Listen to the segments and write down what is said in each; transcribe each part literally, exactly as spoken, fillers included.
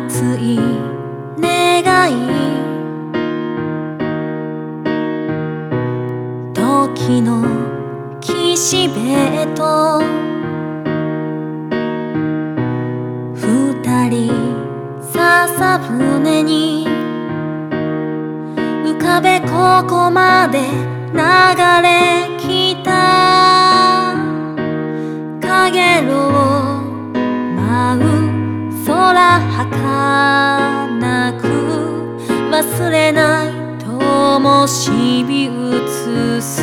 熱い願い、時の岸辺と二人笹舟に浮かべここまで流れ来たかげろう舞う空儚く忘れない灯火映す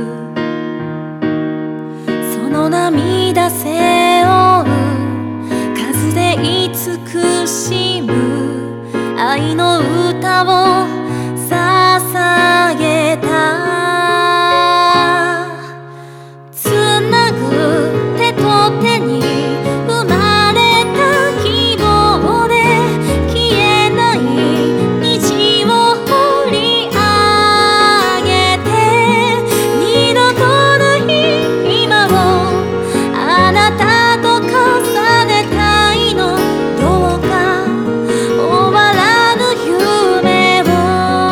その涙背負う数で慈しむ愛の歌を捧げたつなぐ手と手に生まれた希望で消えない虹を掘り上げて二度とない今をあなたと重ねたいのどうか終わらぬ夢を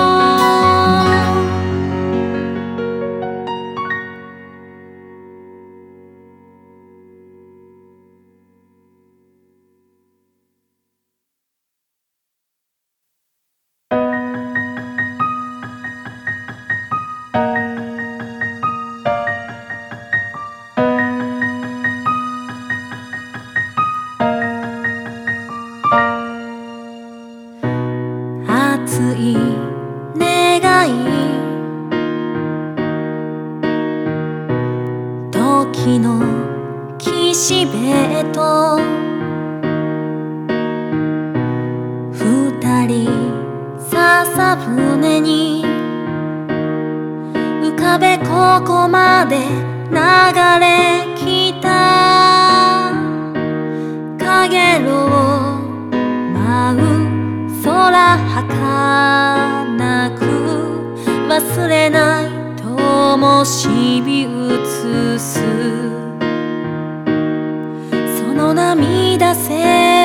熱い願い、時の岸辺と二人笹舟に浮かべここまで流れ来たかげろう舞う空儚く忘れない灯火映すその涙背